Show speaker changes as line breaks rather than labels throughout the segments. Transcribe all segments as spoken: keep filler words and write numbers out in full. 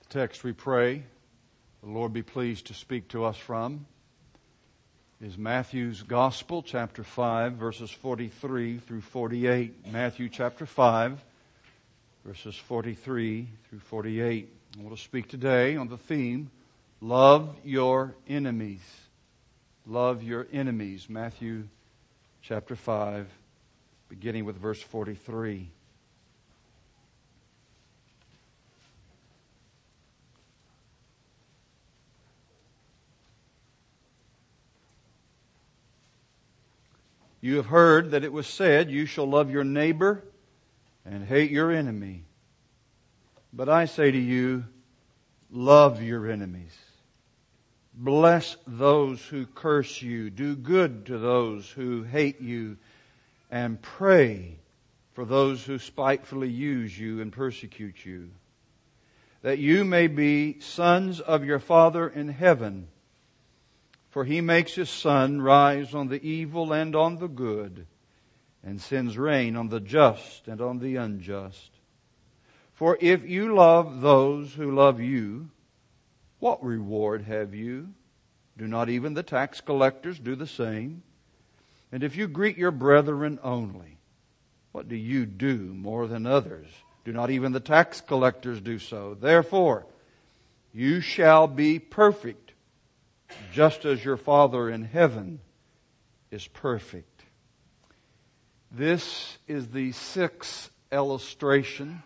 text we pray the Lord be pleased to speak to us from is Matthew's Gospel, chapter five, verses forty-three through forty-eight. Matthew chapter five, verses forty-three through forty-eight. I want to speak today on the theme, Love Your Enemies. Love Your Enemies. Matthew chapter five, beginning with verse forty-three. You have heard that it was said, you shall love your neighbor and hate your enemy. But I say to you, love your enemies. Bless those who curse you. Do good to those who hate you. And pray for those who spitefully use you and persecute you. That you may be sons of your Father in heaven. For He makes His sun rise on the evil and on the good, and sends rain on the just and on the unjust. For if you love those who love you, what reward have you? Do not even the tax collectors do the same? And if you greet your brethren only, what do you do more than others? Do not even the tax collectors do so? Therefore, you shall be perfect, just as your Father in heaven is perfect. This is the sixth illustration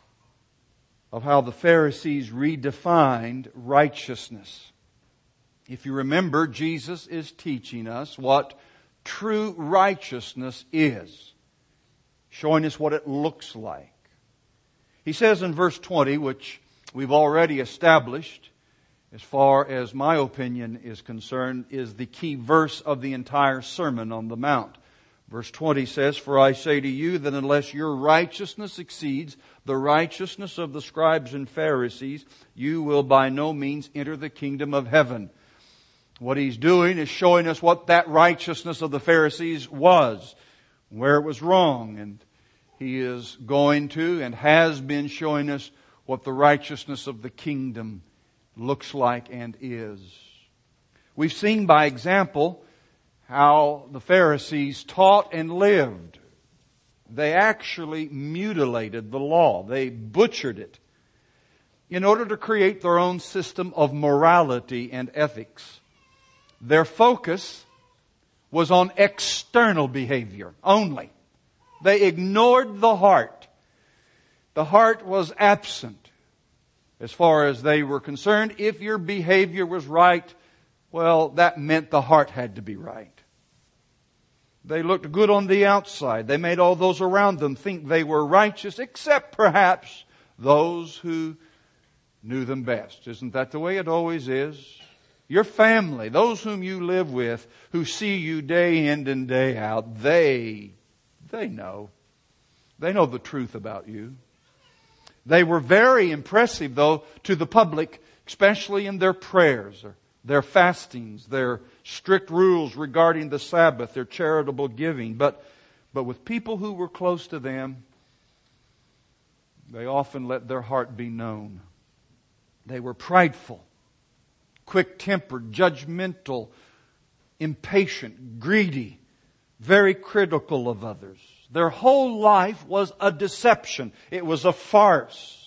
of how the Pharisees redefined righteousness. If you remember, Jesus is teaching us what true righteousness is, showing us what it looks like. He says in verse twenty, which we've already established, as far as my opinion is concerned, is the key verse of the entire Sermon on the Mount. Verse twenty says, For I say to you that unless your righteousness exceeds the righteousness of the scribes and Pharisees, you will by no means enter the kingdom of heaven. What He's doing is showing us what that righteousness of the Pharisees was, where it was wrong. And He is going to and has been showing us what the righteousness of the kingdom looks like and is. We've seen by example how the Pharisees taught and lived. They actually mutilated the law. They butchered it in order to create their own system of morality and ethics. Their focus was on external behavior only. They ignored the heart. The heart was absent. As far as they were concerned, if your behavior was right, well, that meant the heart had to be right. They looked good on the outside. They made all those around them think they were righteous, except perhaps those who knew them best. Isn't that the way it always is? Your family, those whom you live with, who see you day in and day out, they, they know. They know the truth about you. They were very impressive, though, to the public, especially in their prayers, their fastings, their strict rules regarding the Sabbath, their charitable giving. But, but with people who were close to them, they often let their heart be known. They were prideful, quick-tempered, judgmental, impatient, greedy, very critical of others. Their whole life was a deception. It was a farce.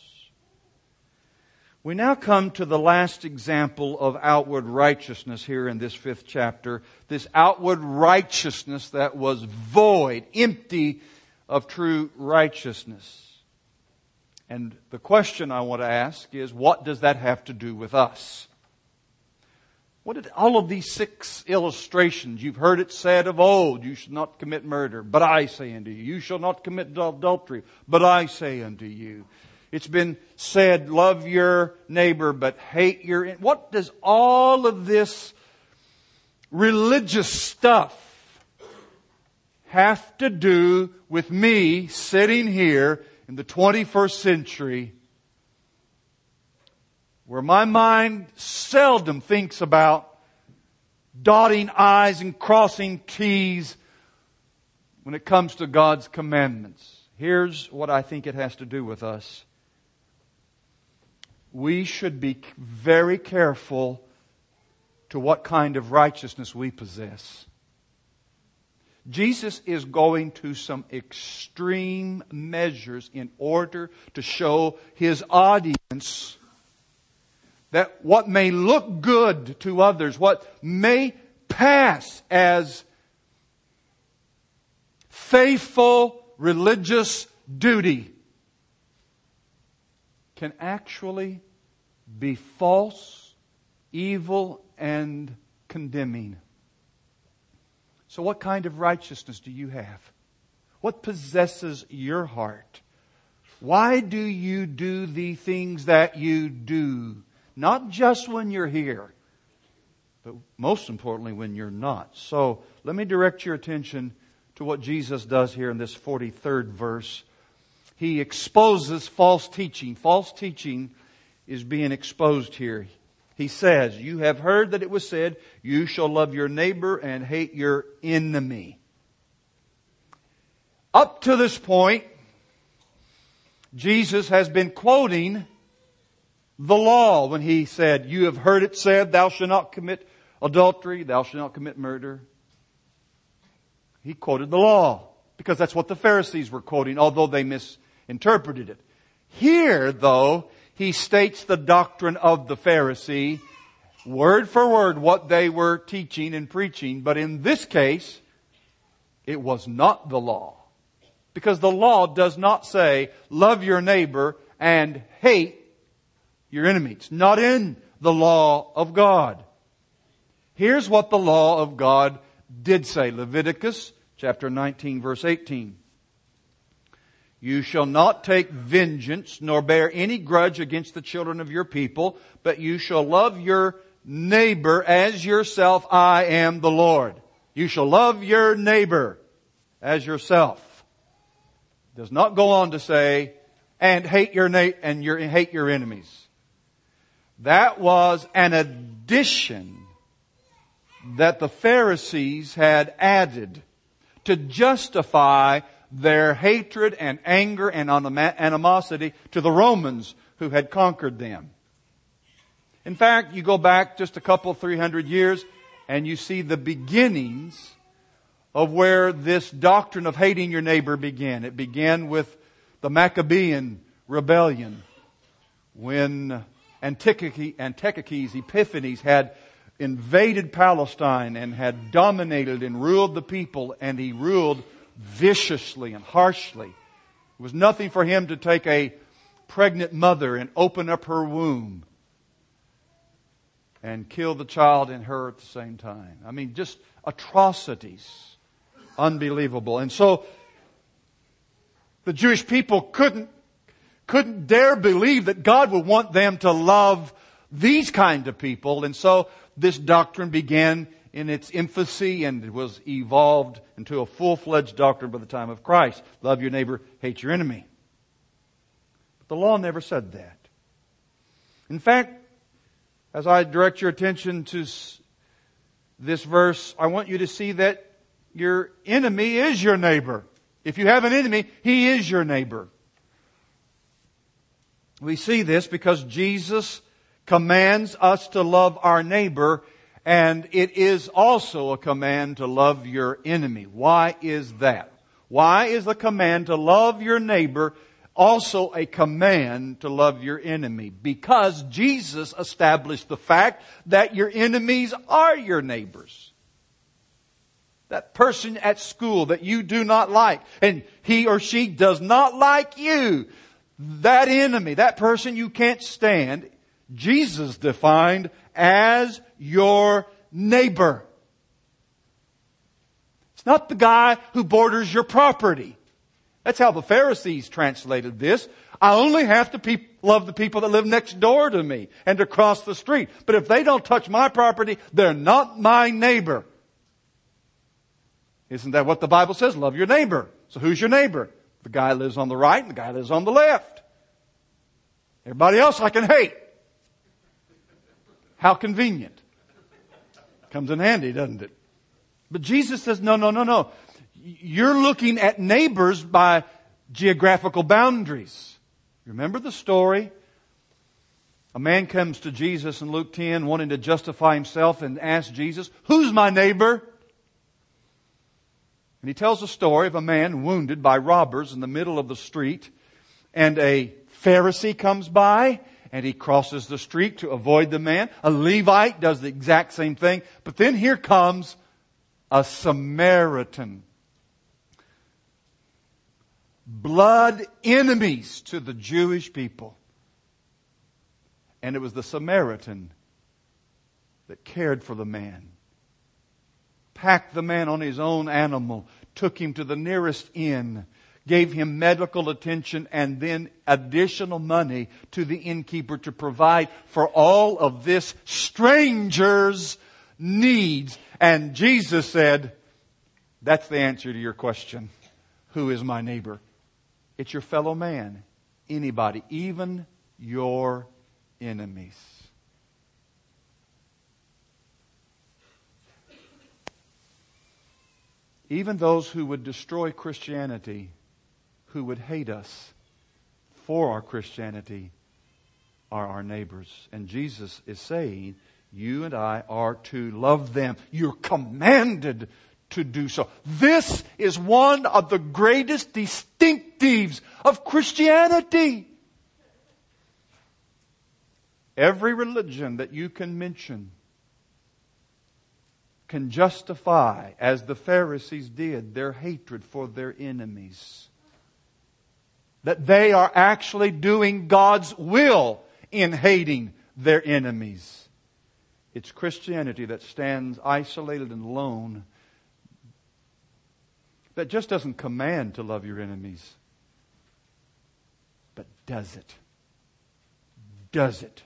We now come to the last example of outward righteousness here in this fifth chapter. This outward righteousness that was void, empty of true righteousness. And the question I want to ask is, what does that have to do with us? What did all of these six illustrations, you've heard it said of old, you should not commit murder, but I say unto you. You shall not commit adultery, but I say unto you. It's been said, love your neighbor, but hate your... What does all of this religious stuff have to do with me sitting here in the twenty-first century, where my mind seldom thinks about dotting I's and crossing T's when it comes to God's commandments? Here's what I think it has to do with us. we should be very careful to what kind of righteousness we possess. Jesus is going to some extreme measures in order to show His audience that what may look good to others, what may pass as faithful religious duty, can actually be false, evil, and condemning. So what kind of righteousness do you have? What possesses your heart? Why do you do the things that you do? Not just when you're here, but most importantly when you're not. So let me direct your attention to what Jesus does here in this forty-third verse. He exposes false teaching. False teaching is being exposed here. He says, you have heard that it was said, you shall love your neighbor and hate your enemy. Up to this point, Jesus has been quoting the law when He said, you have heard it said, thou shalt not commit adultery, thou shalt not commit murder. He quoted the law because that's what the Pharisees were quoting, although they misinterpreted it. Here, though, He states the doctrine of the Pharisee, word for word what they were teaching and preaching. But in this case, it was not the law. Because the law does not say, love your neighbor and hate your enemy. It's not in the law of God. Here's what the law of God did say. Leviticus chapter nineteen, verse eighteen. You shall not take vengeance, nor bear any grudge against the children of your people, but you shall love your neighbor as yourself. I am the Lord. You shall love your neighbor as yourself. It does not go on to say, and hate your na- and your hate your enemies. That was an addition that the Pharisees had added to justify their hatred and anger and animosity to the Romans who had conquered them. In fact, you go back just a couple, three hundred years, and you see the beginnings of where this doctrine of hating your neighbor began. It began with the Maccabean rebellion, when Antiochus Epiphanes had invaded Palestine and had dominated and ruled the people, and he ruled viciously and harshly. It was nothing for him to take a pregnant mother and open up her womb and kill the child and her at the same time. I mean, just atrocities. Unbelievable. And so the Jewish people couldn't couldn't dare believe that God would want them to love these kind of people. And so this doctrine began in its infancy and it was evolved into a full-fledged doctrine by the time of Christ. Love your neighbor, hate your enemy. But the law never said that. In fact, as I direct your attention to this verse, I want you to see that your enemy is your neighbor. If you have an enemy, he is your neighbor. We see this because Jesus commands us to love our neighbor, and it is also a command to love your enemy. Why is that? Why is the command to love your neighbor also a command to love your enemy? Because Jesus established the fact that your enemies are your neighbors. That person at school that you do not like, and he or she does not like you, that enemy, that person you can't stand, Jesus defined as your neighbor. It's not the guy who borders your property. That's how the Pharisees translated this. I only have to pe- love the people that live next door to me and across the street. But if they don't touch my property, they're not my neighbor. Isn't that what the Bible says? Love your neighbor. So who's your neighbor? The guy lives on the right and the guy lives on the left. Everybody else I can hate. How convenient. Comes in handy, doesn't it? But Jesus says, no, no, no, no. You're looking at neighbors by geographical boundaries. Remember the story A man comes to Jesus in Luke ten wanting to justify himself and asks Jesus, "Who's my neighbor?" And he tells a story of a man wounded by robbers in the middle of the street. And a Pharisee comes by and he crosses the street to avoid the man. A Levite does the exact same thing. But then here comes a Samaritan. Blood enemies to the Jewish people. And it was the Samaritan that cared for the man. Packed the man on his own animal. Took him to the nearest inn. Gave him medical attention and then additional money to the innkeeper to provide for all of this stranger's needs. And Jesus said, that's the answer to your question. Who is my neighbor? It's your fellow man. Anybody. Even your enemies. Even those who would destroy Christianity, who would hate us for our Christianity, are our neighbors. And Jesus is saying, you and I are to love them. You're commanded to do so. This is one of the greatest distinctives of Christianity. Every religion that you can mention can justify, as the Pharisees did, their hatred for their enemies. That they are actually doing God's will in hating their enemies. It's Christianity that stands isolated and alone, that just doesn't command to love your enemies, but does it. Does it.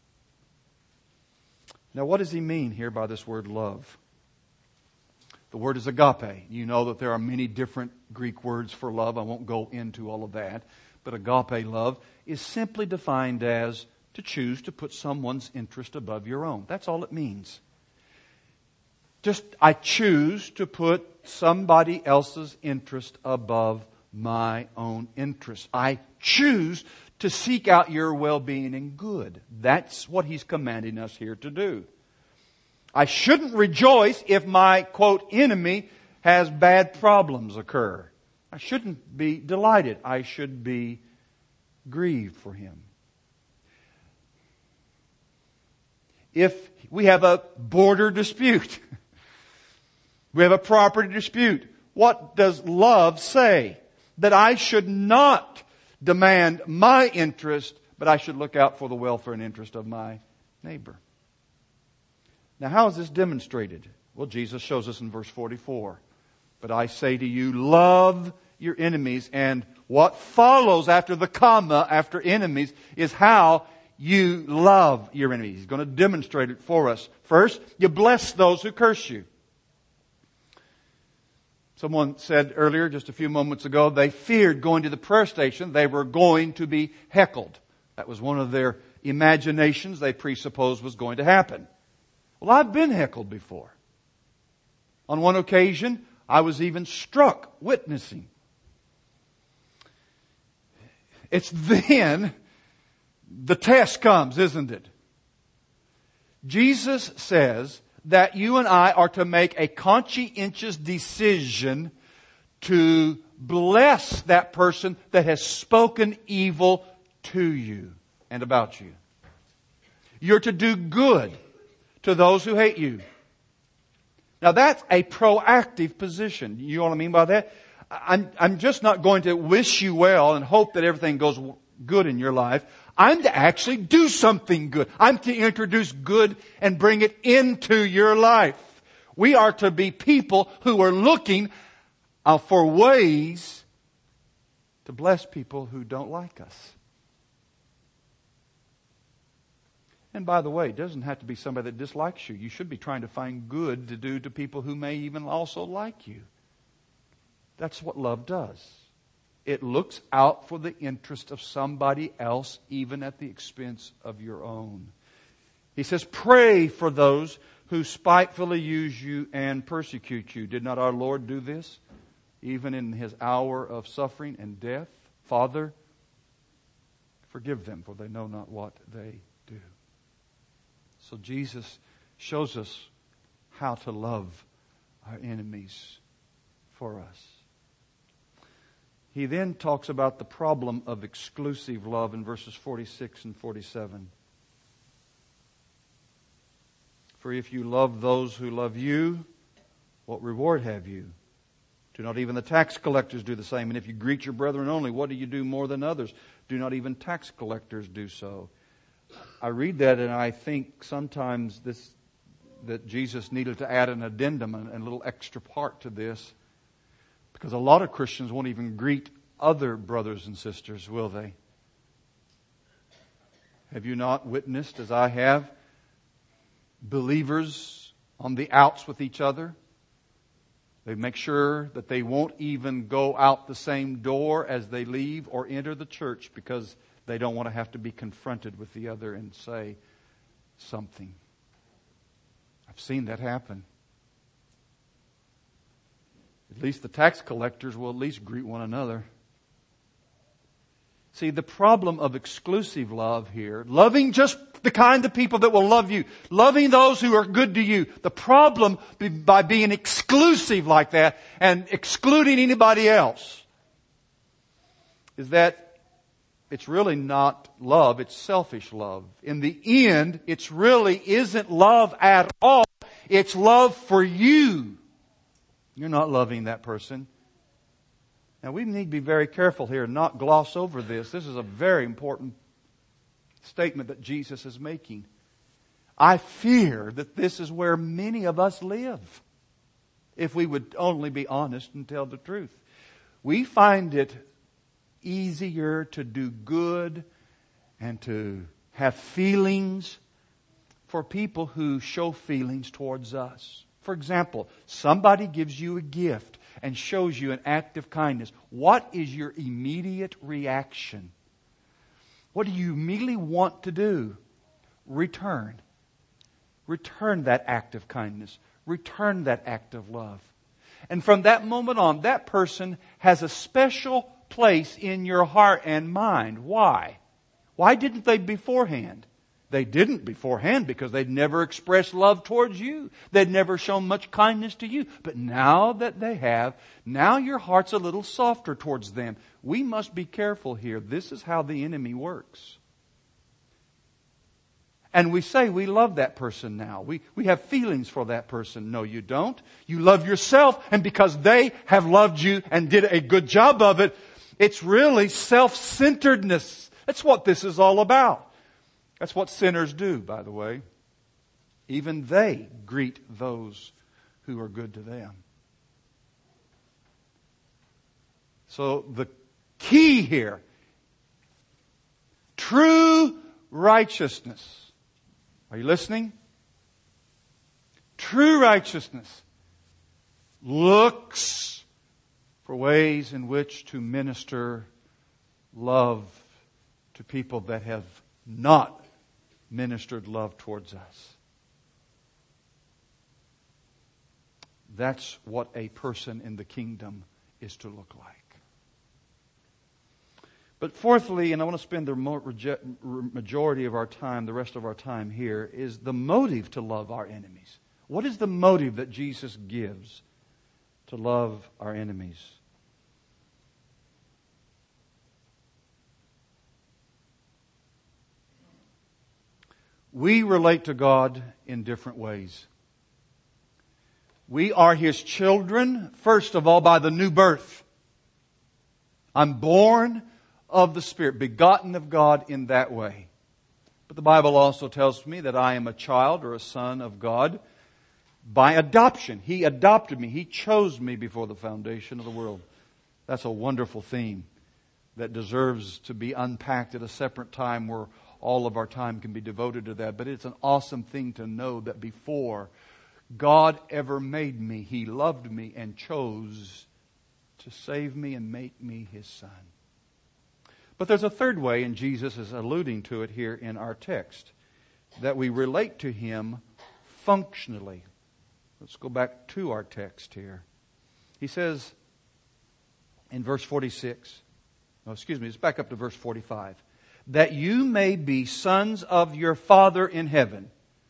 Now, what does he mean here by this word love? The word is agape. You know that there are many different Greek words for love. I won't go into all of that. But agape love is simply defined as to choose to put someone's interest above your own. That's all it means. Just, I choose to put somebody else's interest above my own interest. I choose to seek out your well-being and good. That's what he's commanding us here to do. I shouldn't rejoice if my, quote, enemy has bad problems occur. I shouldn't be delighted. I should be grieved for him. If we have a border dispute, we have a property dispute, what does love say? That I should not demand my interest, but I should look out for the welfare and interest of my neighbor. Now, how is this demonstrated? Well, Jesus shows us in verse forty-four. But I say to you, love your enemies. And what follows after the comma, after enemies, is how you love your enemies. He's going to demonstrate it for us. First, you bless those who curse you. Someone said earlier, just a few moments ago, they feared going to the prayer station. They were going to be heckled. That was one of their imaginations they presupposed was going to happen. Well, I've been heckled before. On one occasion, I was even struck witnessing. It's then the test comes, isn't it? Jesus says that you and I are to make a conscientious decision to bless that person that has spoken evil to you and about you. You're to do good to those who hate you. Now that's a proactive position. You know what I mean by that? I'm, I'm just not going to wish you well and hope that everything goes good in your life. I'm to actually do something good. I'm to introduce good and bring it into your life. We are to be people who are looking uh, for ways to bless people who don't like us. And by the way, it doesn't have to be somebody that dislikes you. You should be trying to find good to do to people who may even also like you. That's what love does. It looks out for the interest of somebody else, even at the expense of your own. He says, pray for those who spitefully use you and persecute you. Did not our Lord do this, even in His hour of suffering and death? Father, forgive them, for they know not what they do. So Jesus shows us how to love our enemies for us. He then talks about the problem of exclusive love in verses forty-six and forty-seven. For if you love those who love you, what reward have you? Do not even the tax collectors do the same? And if you greet your brethren only, what do you do more than others? Do not even tax collectors do so? I read that and I think sometimes this that Jesus needed to add an addendum and a little extra part to this. Because a lot of Christians won't even greet other brothers and sisters, will they? Have you not witnessed, as I have, believers on the outs with each other? They make sure that they won't even go out the same door as they leave or enter the church because they don't want to have to be confronted with the other and say something. I've seen that happen. At least the tax collectors will at least greet one another. See, the problem of exclusive love here, loving just the kind of people that will love you, loving those who are good to you. The problem by being exclusive like that and excluding anybody else is that it's really not love, it's selfish love. In the end, it really isn't love at all. It's love for you. You're not loving that person. Now we need to be very careful here and not gloss over this. This is a very important statement that Jesus is making. I fear that this is where many of us live, if we would only be honest and tell the truth. We find it easier to do good and to have feelings for people who show feelings towards us. For example, somebody gives you a gift and shows you an act of kindness. What is your immediate reaction? What do you immediately want to do? Return. Return that act of kindness. Return that act of love. And from that moment on, that person has a special place in your heart and mind. Why? Why didn't they beforehand? They didn't beforehand because they'd never expressed love towards you. They'd never shown much kindness to you. But now that they have, now your heart's a little softer towards them. We must be careful here. This is how the enemy works. And we say we love that person now. We, we have feelings for that person. No, you don't. You love yourself, and because they have loved you and did a good job of it, it's really self-centeredness. That's what this is all about. That's what sinners do, by the way. Even they greet those who are good to them. So the key here, true righteousness. Are you listening? True righteousness looks for ways in which to minister love to people that have not ministered love towards us. That's what a person in the kingdom is to look like. But fourthly, and I want to spend the majority of our time, the rest of our time here, is the motive to love our enemies. What is the motive that Jesus gives to love our enemies? We relate to God in different ways. We are His children, first of all, by the new birth. I'm born of the Spirit, begotten of God in that way. But the Bible also tells me that I am a child or a son of God by adoption. He adopted me. He chose me before the foundation of the world. That's a wonderful theme that deserves to be unpacked at a separate time where all of our time can be devoted to that. But it's an awesome thing to know that before God ever made me, He loved me and chose to save me and make me His son. But there's a third way, and Jesus is alluding to it here in our text, that we relate to Him functionally. Let's go back to our text here. He says in verse forty-six, no, excuse me, let's back up to verse forty-five. That you may be sons of your Father in heaven.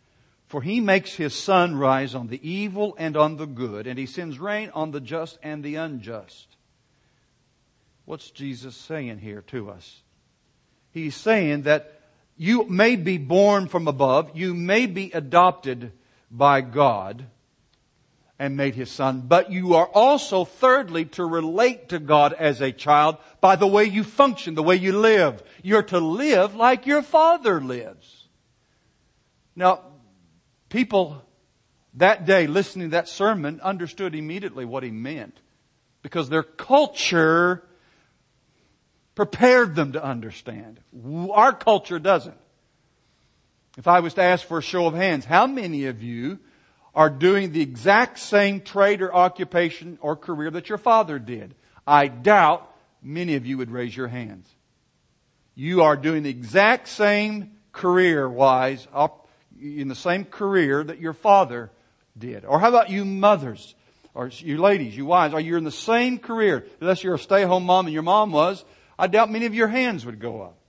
For He makes His sun rise on the evil and on the good, and He sends rain on the just and the unjust. What's Jesus saying here to us? He's saying that you may be born from above, you may be adopted by God and made His son, but you are also, thirdly, to relate to God as a child by the way you function, the way you live. You're to live like your Father lives. Now, people that day listening to that sermon understood immediately what he meant, because their culture prepared them to understand. Our culture doesn't. If I was to ask for a show of hands, how many of you are doing the exact same trade or occupation or career that your father did? I doubt many of you would raise your hands. You are doing the exact same career-wise, in the same career that your father did. Or how about you mothers, or you ladies, you wives, are you in the same career? Unless you're a stay-at-home mom and your mom was, I doubt many of your hands would go up.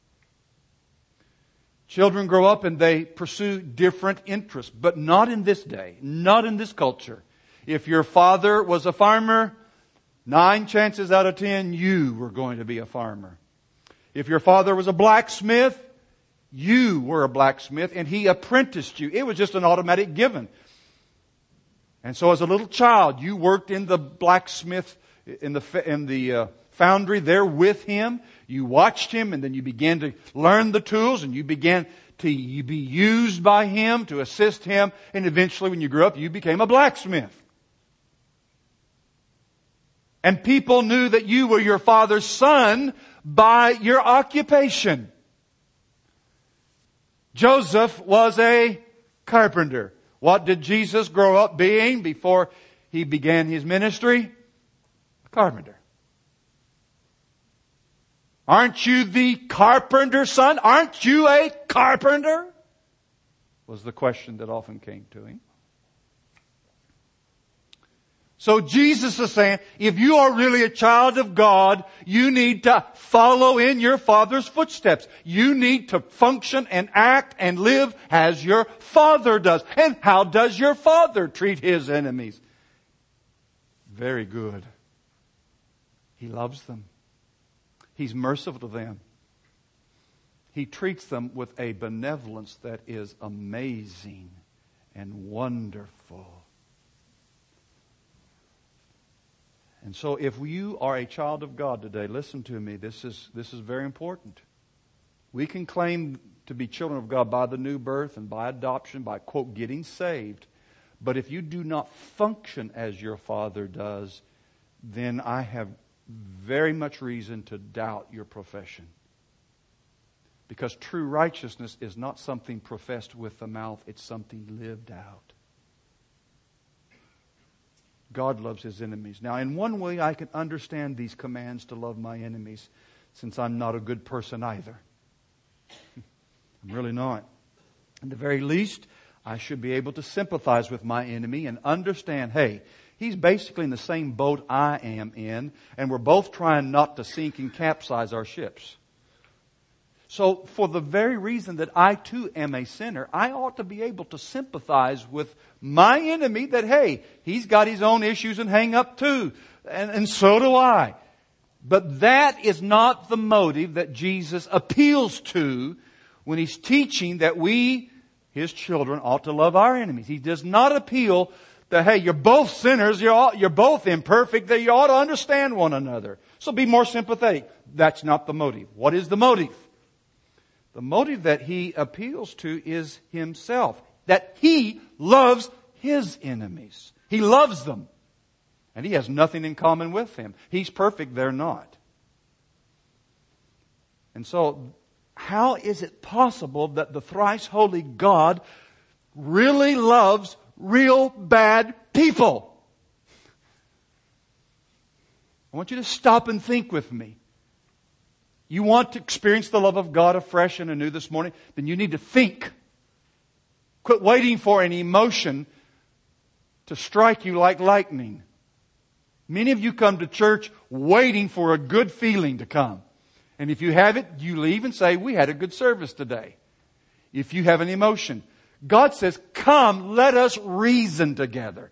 Children grow up and they pursue different interests, but not in this day, not in this culture. If your father was a farmer, nine chances out of ten you were going to be a farmer. If your father was a blacksmith, you were a blacksmith and he apprenticed you. It was just an automatic given. And so as a little child, you worked in the blacksmith, in the, in the uh, foundry there with him. You watched him and then you began to learn the tools and you began to be used by him to assist him. And eventually when you grew up, you became a blacksmith. And people knew that you were your father's son by your occupation. Joseph was a carpenter. What did Jesus grow up being before He began His ministry? A carpenter. Aren't you the carpenter's son? Aren't you a carpenter? Was the question that often came to him. So Jesus is saying, if you are really a child of God, you need to follow in your Father's footsteps. You need to function and act and live as your Father does. And how does your Father treat His enemies? Very good. He loves them. He's merciful to them. He treats them with a benevolence that is amazing and wonderful. And so if you are a child of God today, listen to me, this is, this is very important. We can claim to be children of God by the new birth and by adoption, by, quote, getting saved. But if you do not function as your Father does, then I have very much reason to doubt your profession. Because true righteousness is not something professed with the mouth, it's something lived out. God loves His enemies. Now, in one way, I can understand these commands to love my enemies, since I'm not a good person either. I'm really not. At the very least, I should be able to sympathize with my enemy and understand, hey, he's basically in the same boat I am in, and we're both trying not to sink and capsize our ships. So, for the very reason that I too am a sinner, I ought to be able to sympathize with my enemy that, hey, he's got his own issues and hang up too. And, and so do I. But that is not the motive that Jesus appeals to when He's teaching that we, His children, ought to love our enemies. He does not appeal that, hey, you're both sinners, you're, all, you're both imperfect, that you ought to understand one another. So be more sympathetic. That's not the motive. What is the motive? The motive that He appeals to is Himself. That He loves His enemies. He loves them. And He has nothing in common with them. He's perfect, they're not. And so, how is it possible that the thrice holy God really loves real bad people? I want you to stop and think with me. You want to experience the love of God afresh and anew this morning? Then you need to think. Quit waiting for an emotion to strike you like lightning. Many of you come to church waiting for a good feeling to come. And if you have it, you leave and say, we had a good service today. If you have an emotion, God says, come, let us reason together.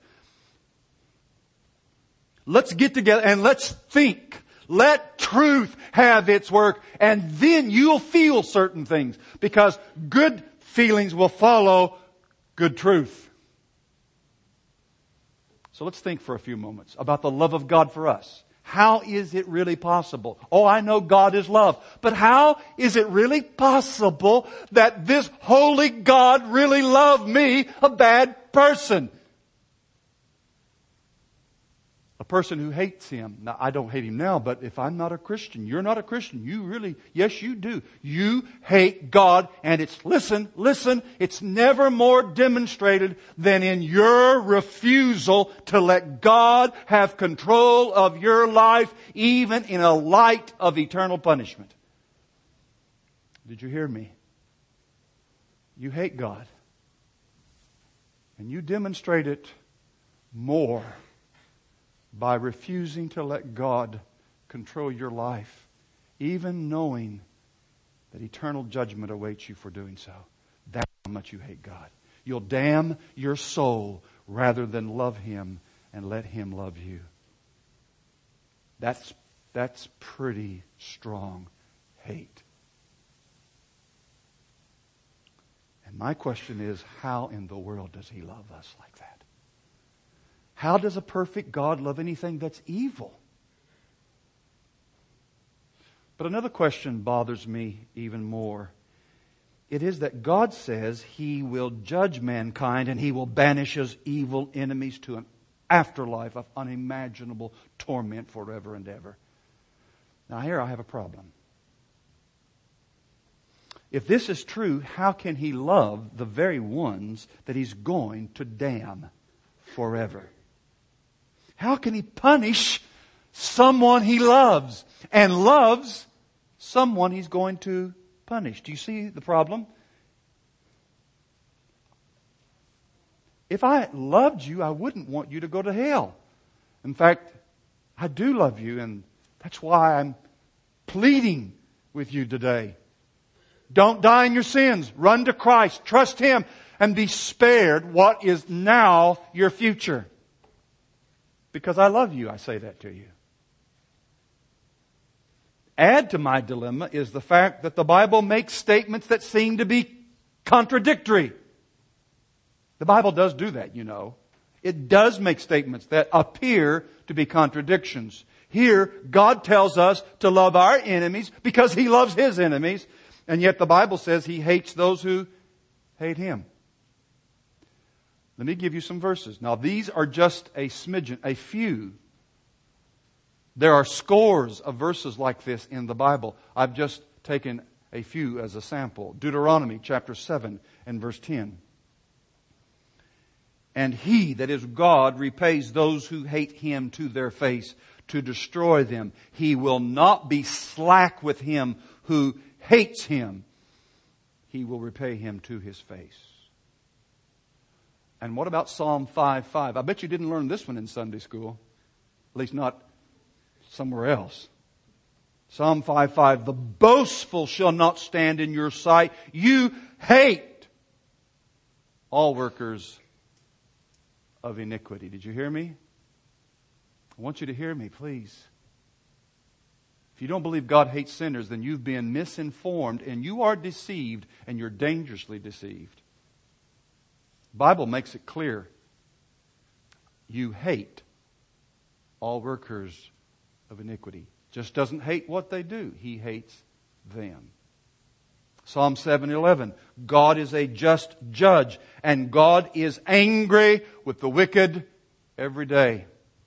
Let's get together and let's think. Let truth have its work, and then you'll feel certain things, because good feelings will follow good truth. So let's think for a few moments about the love of God for us. How is it really possible? Oh, I know God is love. But how is it really possible that this holy God really loved me, a bad person? A person who hates Him. Now, I don't hate Him now, but if I'm not a Christian, you're not a Christian, you really, yes you do. You hate God, and it's, listen, listen, it's never more demonstrated than in your refusal to let God have control of your life, even in a light of eternal punishment. Did you hear me? You hate God. And you demonstrate it more by refusing to let God control your life, even knowing that eternal judgment awaits you for doing so. That's how much you hate God. You'll damn your soul rather than love Him and let Him love you. That's, that's pretty strong hate. And my question is, how in the world does He love us like that? How does a perfect God love anything that's evil? But another question bothers me even more. It is that God says He will judge mankind and He will banish His evil enemies to an afterlife of unimaginable torment forever and ever. Now here I have a problem. If this is true, how can He love the very ones that He's going to damn forever? How can He punish someone He loves and loves someone He's going to punish? Do you see the problem? If I loved you, I wouldn't want you to go to hell. In fact, I do love you, and that's why I'm pleading with you today. Don't die in your sins. Run to Christ. Trust Him and be spared what is now your future. Because I love you, I say that to you. Add to my dilemma is the fact that the Bible makes statements that seem to be contradictory. The Bible does do that, you know. It does make statements that appear to be contradictions. Here, God tells us to love our enemies because He loves His enemies. And yet the Bible says He hates those who hate Him. Let me give you some verses. Now these are just a smidgen, a few. There are scores of verses like this in the Bible. I've just taken a few as a sample. Deuteronomy chapter seven and verse ten. And He, that is God, repays those who hate Him to their face to destroy them. He will not be slack with him who hates Him. He will repay him to his face. And what about Psalm five five? I bet you didn't learn this one in Sunday school. At least not somewhere else. Psalm five five. The boastful shall not stand in your sight. You hate all workers of iniquity. Did you hear me? I want you to hear me, please. If you don't believe God hates sinners, then you've been misinformed and you are deceived, and you're dangerously deceived. The Bible makes it clear. You hate all workers of iniquity. Just doesn't hate what they do. He hates them. Psalm seven eleven. God is a just judge, and God is angry with the wicked every day.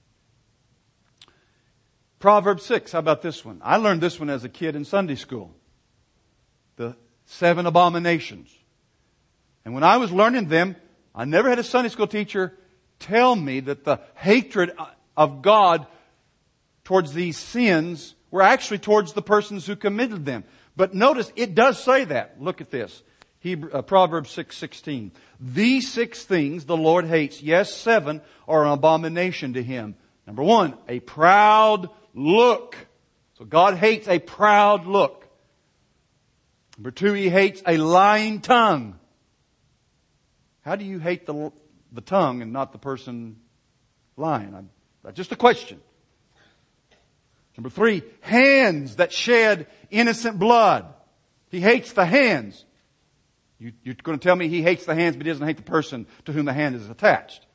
Proverbs six. How about this one? I learned this one as a kid in Sunday school. The seven abominations. And when I was learning them, I never had a Sunday school teacher tell me that the hatred of God towards these sins were actually towards the persons who committed them. But notice, it does say that. Look at this. Hebrew, uh, Proverbs six sixteen. These six things the Lord hates. Yes, seven are an abomination to Him. Number one, a proud look. So God hates a proud look. Number two, He hates a lying tongue. How do you hate the, the tongue and not the person lying? I'm, that's just a question. Number three, hands that shed innocent blood. He hates the hands. You, you're going to tell me he hates the hands, but he doesn't hate the person to whom the hand is attached.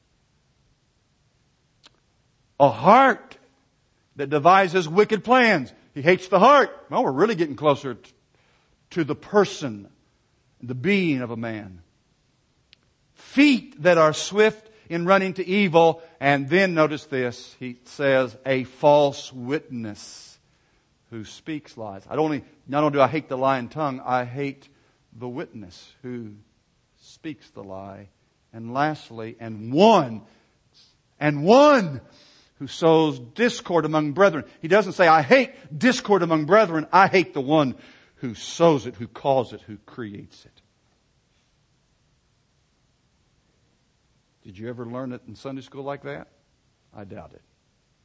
A heart that devises wicked plans. He hates the heart. Well, we're really getting closer t- to the person, the being of a man. Feet that are swift in running to evil. And then notice this. He says, a false witness who speaks lies. I don't only, not only do I hate the lying tongue, I hate the witness who speaks the lie. And lastly, and one, and one who sows discord among brethren. He doesn't say, I hate discord among brethren. I hate the one who sows it, who causes it, who creates it. Did you ever learn it in Sunday school like that? I doubt it.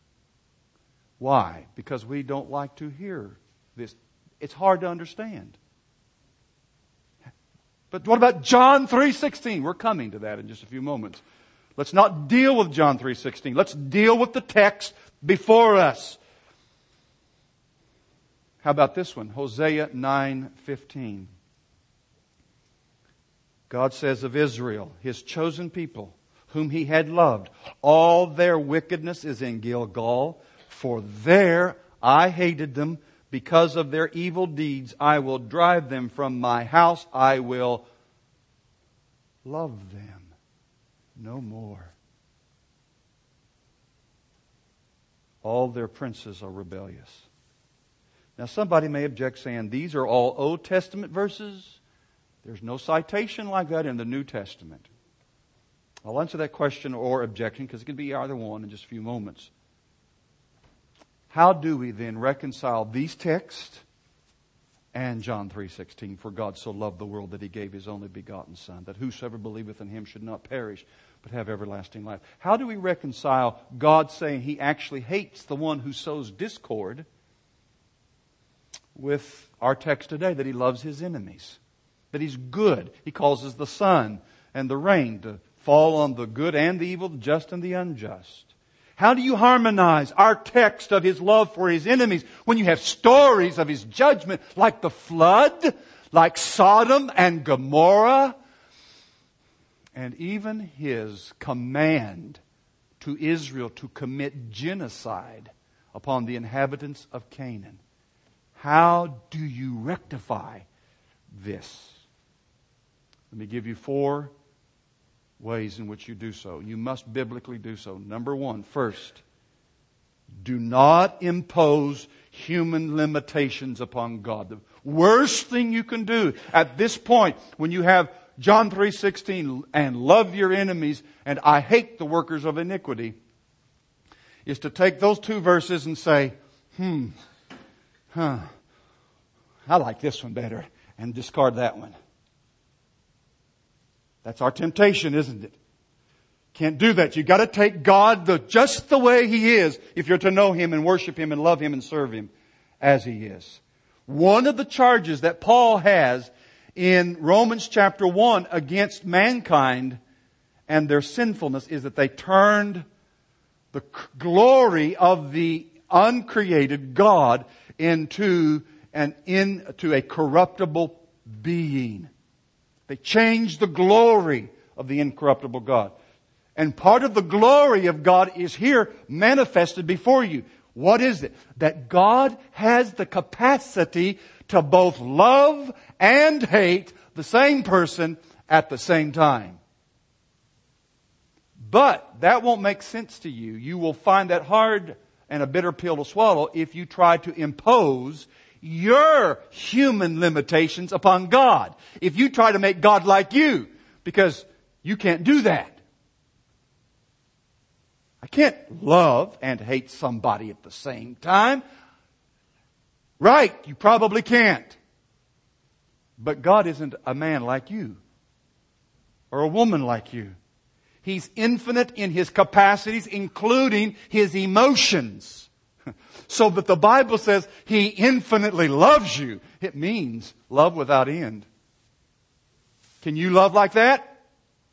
Why? Because we don't like to hear this. It's hard to understand. But what about John three sixteen? We're coming to that in just a few moments. Let's not deal with John three sixteen. Let's deal with the text before us. How about this one? Hosea nine fifteen. God says of Israel, His chosen people, whom He had loved, all their wickedness is in Gilgal, for there I hated them. Because of their evil deeds, I will drive them from my house. I will love them no more. All their princes are rebellious. Now somebody may object saying, these are all Old Testament verses. There's no citation like that in the New Testament. I'll answer that question or objection because it can be either one in just a few moments. How do we then reconcile these texts and John three sixteen? For God so loved the world that He gave His only begotten Son, that whosoever believeth in Him should not perish, but have everlasting life. How do we reconcile God saying He actually hates the one who sows discord with our text today, that He loves His enemies, that He's good? He causes the sun and the rain to fall on the good and the evil, the just and the unjust. How do you harmonize our text of His love for His enemies when you have stories of His judgment like the flood, like Sodom and Gomorrah, and even His command to Israel to commit genocide upon the inhabitants of Canaan? How do you rectify this? Let me give you four ways in which you do so. You must biblically do so. Number one, first, do not impose human limitations upon God. The worst thing you can do at this point, when you have John three sixteen, and love your enemies, and I hate the workers of iniquity, is to take those two verses and say, hmm, huh, I like this one better, and discard that one. That's our temptation, isn't it? Can't do that. You've got to take God the, just the way He is if you're to know Him and worship Him and love Him and serve Him as He is. One of the charges that Paul has in Romans chapter one against mankind and their sinfulness is that they turned the glory of the uncreated God into an into a corruptible being. They changed the glory of the incorruptible God. And part of the glory of God is here manifested before you. What is it? That God has the capacity to both love and hate the same person at the same time. But that won't make sense to you. You will find that hard and a bitter pill to swallow if you try to impose your human limitations upon God. If you try to make God like you, because you can't do that. I can't love and hate somebody at the same time. Right, you probably can't. But God isn't a man like you or a woman like you. He's infinite in His capacities, including His emotions. So that the Bible says He infinitely loves you. It means love without end. Can you love like that?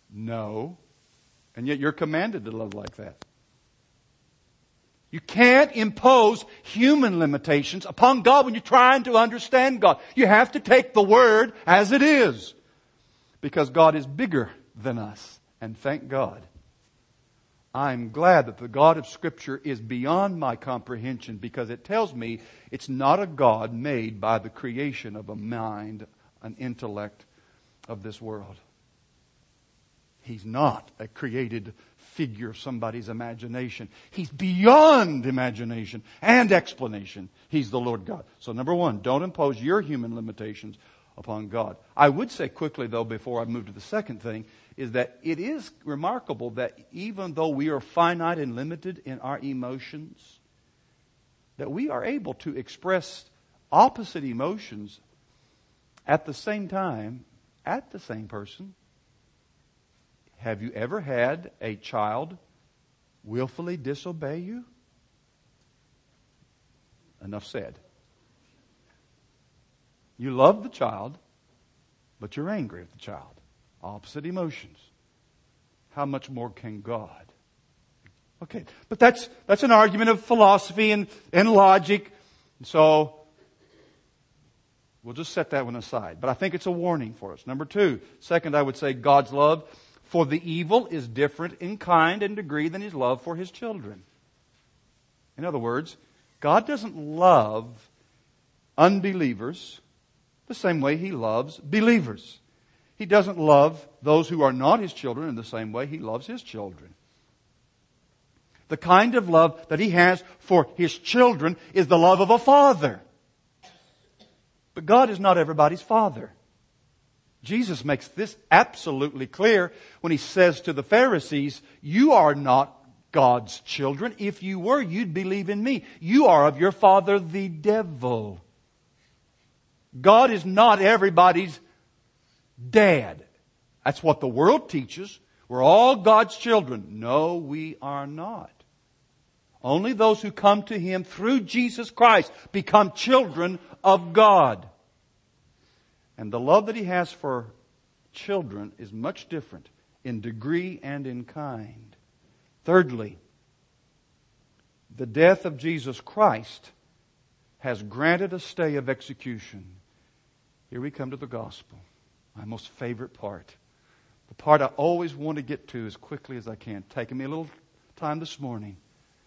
No. And yet you're commanded to love like that. You can't impose human limitations upon God when you're trying to understand God. You have to take the Word as it is. Because God is bigger than us. And thank God. I'm glad that the God of Scripture is beyond my comprehension, because it tells me it's not a God made by the creation of a mind, an intellect of this world. He's not a created figure of somebody's imagination. He's beyond imagination and explanation. He's the Lord God. So number one, don't impose your human limitations upon God. I would say quickly, though, before I move to the second thing, is that it is remarkable that even though we are finite and limited in our emotions, that we are able to express opposite emotions at the same time, at the same person. Have you ever had a child willfully disobey you? Enough said. You love the child, but you're angry at the child. Opposite emotions. How much more can God? Okay, but that's that's an argument of philosophy and, and logic. So we'll just set that one aside. But I think it's a warning for us. Number two, second, I would say God's love for the evil is different in kind and degree than His love for His children. In other words, God doesn't love unbelievers the same way He loves believers. He doesn't love those who are not His children in the same way He loves His children. The kind of love that He has for His children is the love of a father. But God is not everybody's father. Jesus makes this absolutely clear when He says to the Pharisees, you are not God's children. If you were, you'd believe in me. You are of your father, the devil. God is not everybody's dad. That's what the world teaches. We're all God's children. No, we are not. Only those who come to Him through Jesus Christ become children of God. And the love that He has for children is much different in degree and in kind. Thirdly, the death of Jesus Christ has granted a stay of execution. Here we come to the gospel, my most favorite part. The part I always want to get to as quickly as I can. Taking me a little time this morning.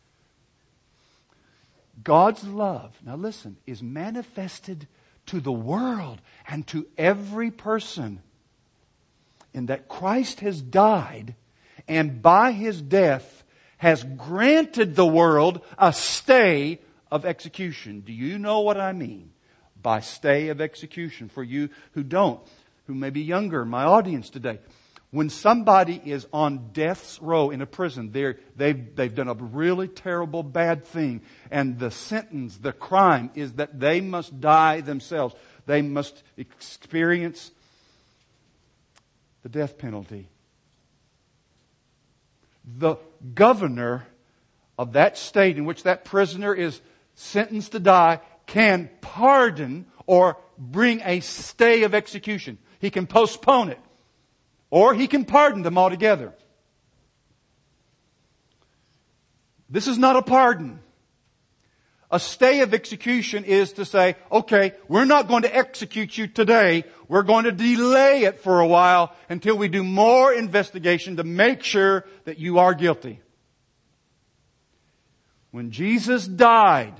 God's love, now listen, is manifested to the world and to every person in that Christ has died, and by His death has granted the world a stay of execution. Do you know what I mean by stay of execution? For you who don't, who may be younger in my audience today, when somebody is on death's row in a prison, they're, they've, they've done a really terrible bad thing, and the sentence, the crime, is that they must die themselves. They must experience the death penalty. The governor of that state in which that prisoner is sentenced to die can pardon or bring a stay of execution. He can postpone it. Or He can pardon them altogether. This is not a pardon. A stay of execution is to say, okay, we're not going to execute you today. We're going to delay it for a while until we do more investigation to make sure that you are guilty. When Jesus died,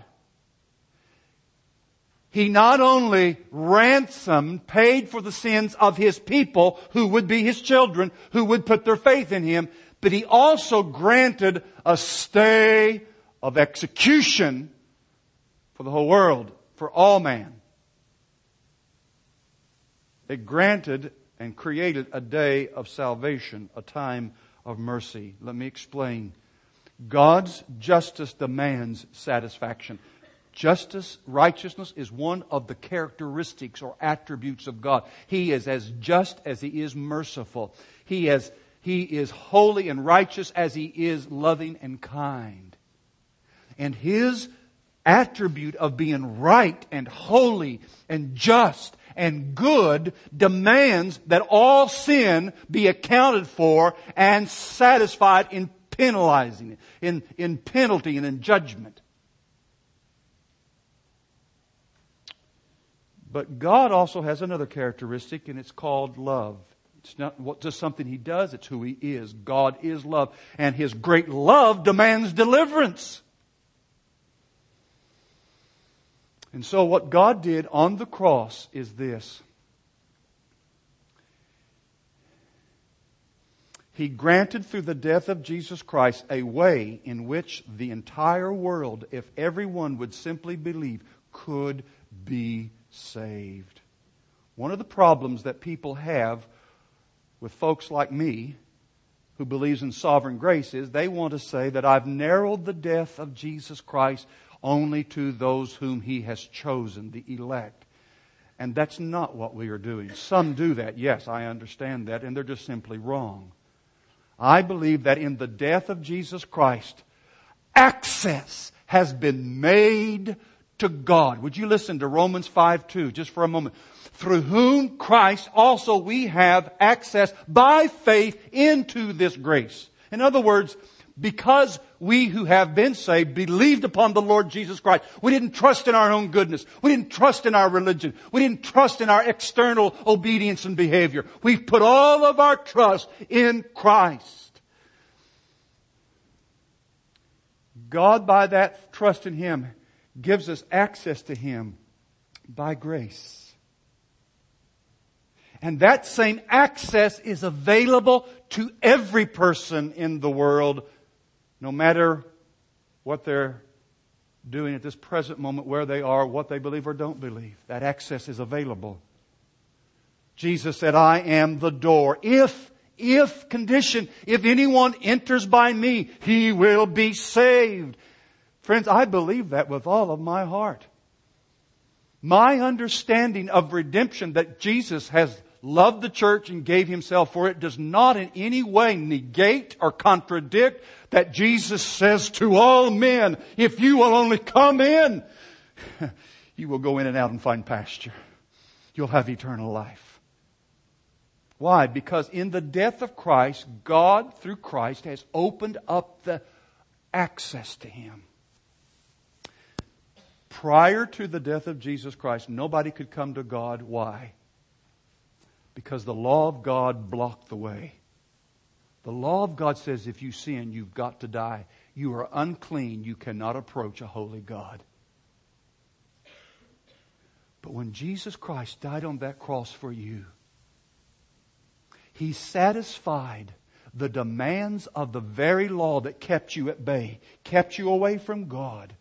He not only ransomed, paid for the sins of His people who would be His children, who would put their faith in Him, but He also granted a stay of execution for the whole world, for all man. It granted and created a day of salvation, a time of mercy. Let me explain. God's justice demands satisfaction. Justice, righteousness is one of the characteristics or attributes of God. He is as just as He is merciful. He is, he is holy and righteous as He is loving and kind. And His attribute of being right and holy and just and good demands that all sin be accounted for and satisfied in penalizing it, in, in penalty and in judgment. But God also has another characteristic, and it's called love. It's not just something He does, it's who He is. God is love, and His great love demands deliverance. And so what God did on the cross is this. He granted through the death of Jesus Christ a way in which the entire world, if everyone would simply believe, could be saved. One of the problems that people have with folks like me who believes in sovereign grace is they want to say that I've narrowed the death of Jesus Christ only to those whom He has chosen, the elect. And that's not what we are doing. Some do that, yes, I understand that, and they're just simply wrong. I believe that in the death of Jesus Christ, access has been made to God. Would you listen to Romans five two just for a moment? Through whom Christ also we have access by faith into this grace. In other words, because we who have been saved believed upon the Lord Jesus Christ. We didn't trust in our own goodness. We didn't trust in our religion. We didn't trust in our external obedience and behavior. We put all of our trust in Christ. God, by that trust in Him, gives us access to Him by grace. And that same access is available to every person in the world, no matter what they're doing at this present moment, where they are, what they believe or don't believe. That access is available. Jesus said, I am the door. If, if condition, if anyone enters by me, he will be saved. Friends, I believe that with all of my heart. My understanding of redemption, that Jesus has loved the church and gave Himself for it, does not in any way negate or contradict that Jesus says to all men, if you will only come in, you will go in and out and find pasture. You'll have eternal life. Why? Because in the death of Christ, God, through Christ, has opened up the access to Him. Prior to the death of Jesus Christ, nobody could come to God. Why? Because the law of God blocked the way. The law of God says if you sin, you've got to die. You are unclean. You cannot approach a holy God. But when Jesus Christ died on that cross for you, He satisfied the demands of the very law that kept you at bay, kept you away from God.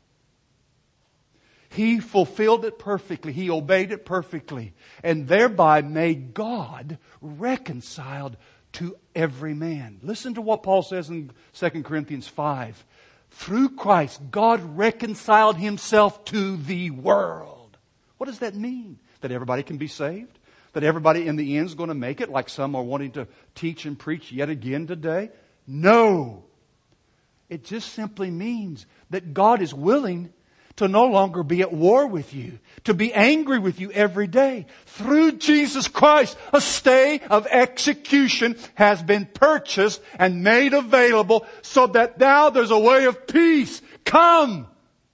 He fulfilled it perfectly. He obeyed it perfectly. And thereby made God reconciled to every man. Listen to what Paul says in Second Corinthians five. Through Christ, God reconciled Himself to the world. What does that mean? That everybody can be saved? That everybody in the end is going to make it, like some are wanting to teach and preach yet again today? No. It just simply means that God is willing to no longer be at war with you, to be angry with you every day. Through Jesus Christ, a stay of execution has been purchased and made available so that now there's a way of peace. Come!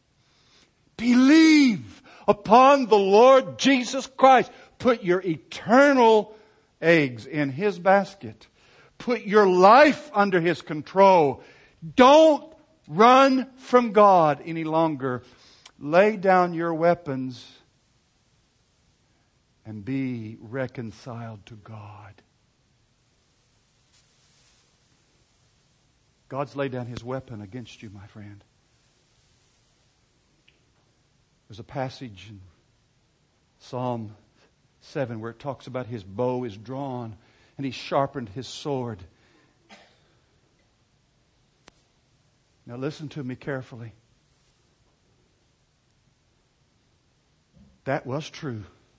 Believe upon the Lord Jesus Christ. Put your eternal eggs in His basket. Put your life under His control. Don't run from God any longer. Lay down your weapons and be reconciled to God. God's laid down His weapon against you, my friend. There's a passage in Psalm seven where it talks about His bow is drawn and He sharpened His sword. Now listen to me carefully. That was true.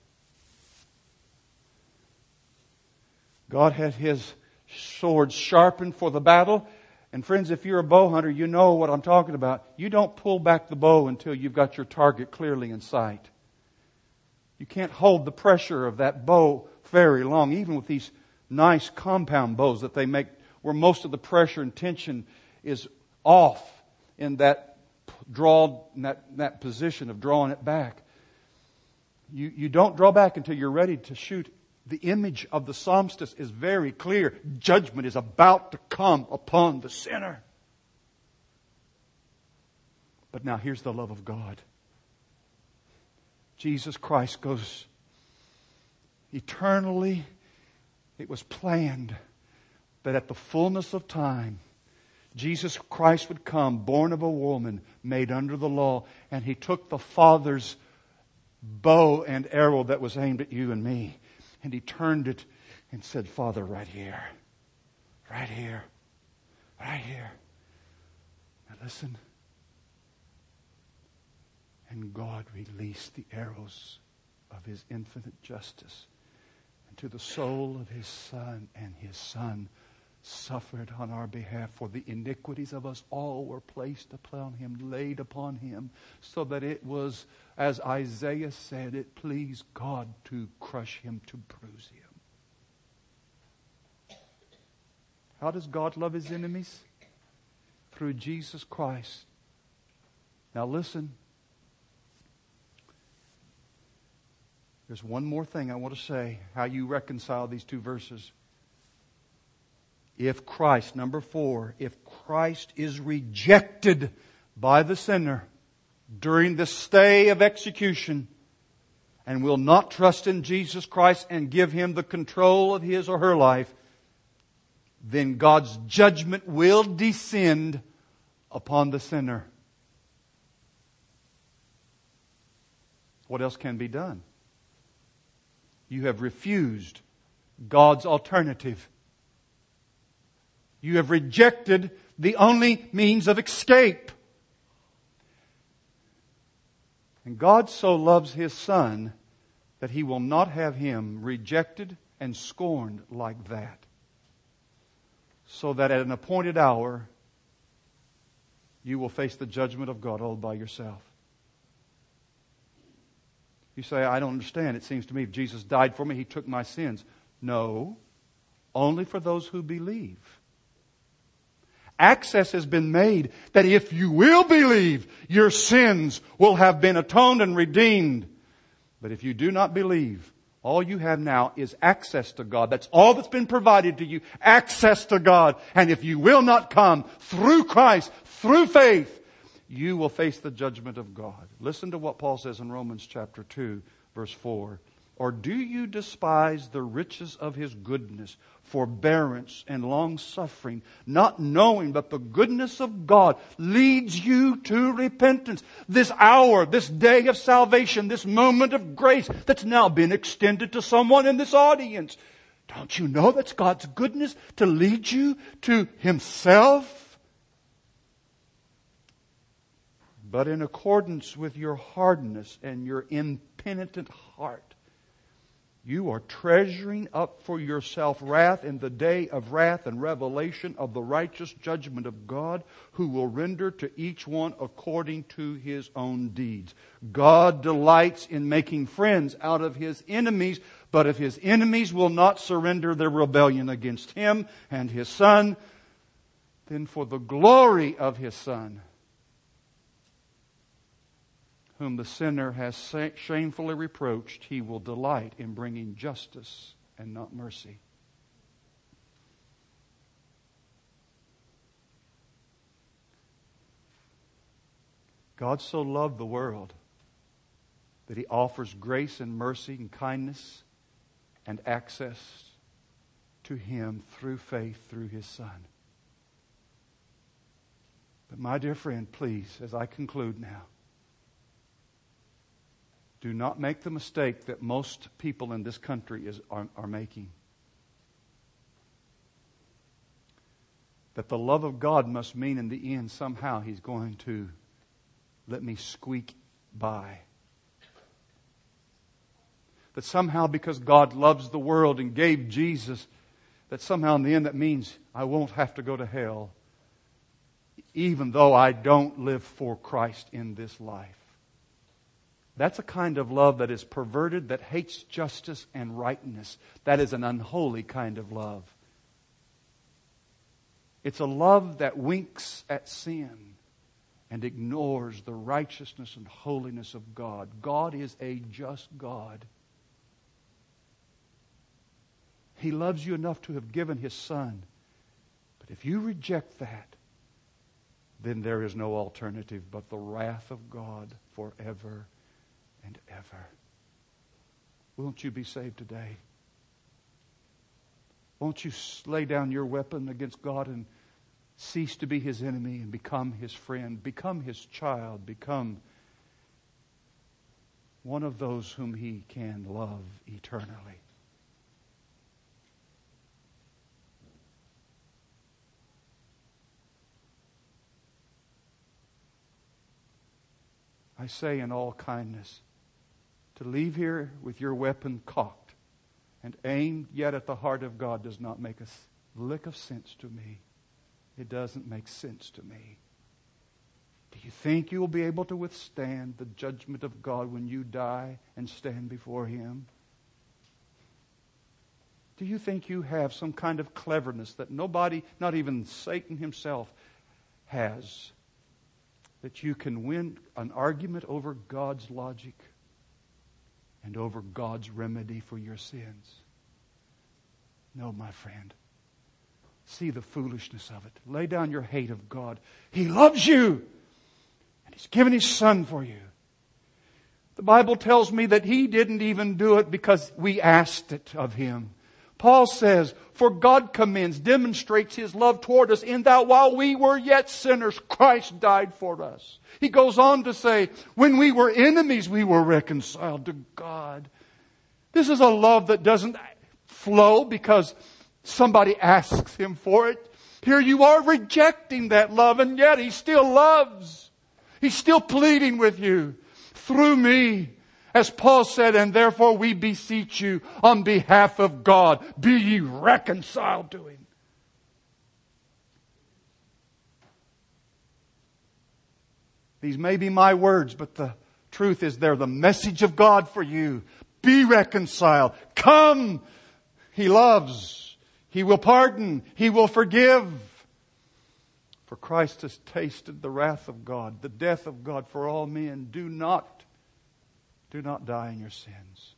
God had His sword sharpened for the battle. And friends, if you're a bow hunter, you know what I'm talking about. You don't pull back the bow until you've got your target clearly in sight. You can't hold the pressure of that bow very long, even with these nice compound bows that they make, where most of the pressure and tension is off in that draw, in that, in that position of drawing it back. You, you don't draw back until you're ready to shoot. The image of the psalmist is very clear. Judgment is about to come upon the sinner. But now here's the love of God. Jesus Christ goes eternally. It was planned that at the fullness of time, Jesus Christ would come, born of a woman, made under the law, and He took the Father's bow and arrow that was aimed at you and me, and He turned it and said, Father, right here, right here, right here. Now listen. And God released the arrows of His infinite justice into the soul of His Son, and His Son suffered on our behalf, for the iniquities of us all were placed upon Him, laid upon Him, so that it was, as Isaiah said, it pleased God to crush Him, to bruise Him. How does God love His enemies? Through Jesus Christ. Now listen. There's one more thing I want to say, how you reconcile these two verses. If Christ, number four, if Christ is rejected by the sinner during the stay of execution and will not trust in Jesus Christ and give him the control of his or her life, then God's judgment will descend upon the sinner. What else can be done? You have refused God's alternative. You have rejected the only means of escape. And God so loves His Son that He will not have Him rejected and scorned like that. So that at an appointed hour, you will face the judgment of God all by yourself. You say, I don't understand. It seems to me if Jesus died for me, He took my sins. No, only for those who believe. Access has been made that if you will believe, your sins will have been atoned and redeemed. But if you do not believe, all you have now is access to God. That's all that's been provided to you. Access to God. And if you will not come through Christ, through faith, you will face the judgment of God. Listen to what Paul says in Romans chapter two, verse four. Or do you despise the riches of His goodness, forbearance, and long-suffering, not knowing that the goodness of God leads you to repentance? This hour, this day of salvation, this moment of grace that's now been extended to someone in this audience. Don't you know that's God's goodness to lead you to Himself? But in accordance with your hardness and your impenitent heart, you are treasuring up for yourself wrath in the day of wrath and revelation of the righteous judgment of God, who will render to each one according to his own deeds. God delights in making friends out of His enemies, but if His enemies will not surrender their rebellion against Him and His Son, then for the glory of His Son, whom the sinner has shamefully reproached, He will delight in bringing justice and not mercy. God so loved the world that He offers grace and mercy and kindness and access to Him through faith through His Son. But my dear friend, please, as I conclude now, do not make the mistake that most people in this country is, are, are making. That the love of God must mean in the end somehow He's going to let me squeak by. That somehow because God loves the world and gave Jesus, that somehow in the end that means I won't have to go to hell, even though I don't live for Christ in this life. That's a kind of love that is perverted, that hates justice and rightness. That is an unholy kind of love. It's a love that winks at sin and ignores the righteousness and holiness of God. God is a just God. He loves you enough to have given His Son. But if you reject that, then there is no alternative but the wrath of God forever and ever. Won't you be saved today? Won't you lay down your weapon against God and cease to be His enemy and become His friend, become His child, become one of those whom He can love eternally? I say in all kindness, to leave here with your weapon cocked and aimed yet at the heart of God does not make a lick of sense to me. It doesn't make sense to me. Do you think you will be able to withstand the judgment of God when you die and stand before Him? Do you think you have some kind of cleverness that nobody, not even Satan himself, has, that you can win an argument over God's logic and over God's remedy for your sins? No, my friend. See the foolishness of it. Lay down your hate of God. He loves you, and He's given His Son for you. The Bible tells me that He didn't even do it because we asked it of Him. Paul says, for God commends, demonstrates His love toward us in that while we were yet sinners, Christ died for us. He goes on to say, when we were enemies, we were reconciled to God. This is a love that doesn't flow because somebody asks Him for it. Here you are rejecting that love, and yet He still loves. He's still pleading with you through me. As Paul said, and therefore we beseech you on behalf of God, be ye reconciled to Him. These may be my words, but the truth is they're the message of God for you. Be reconciled. Come. He loves. He will pardon. He will forgive. For Christ has tasted the wrath of God, the death of God for all men. Do not Do not die in your sins.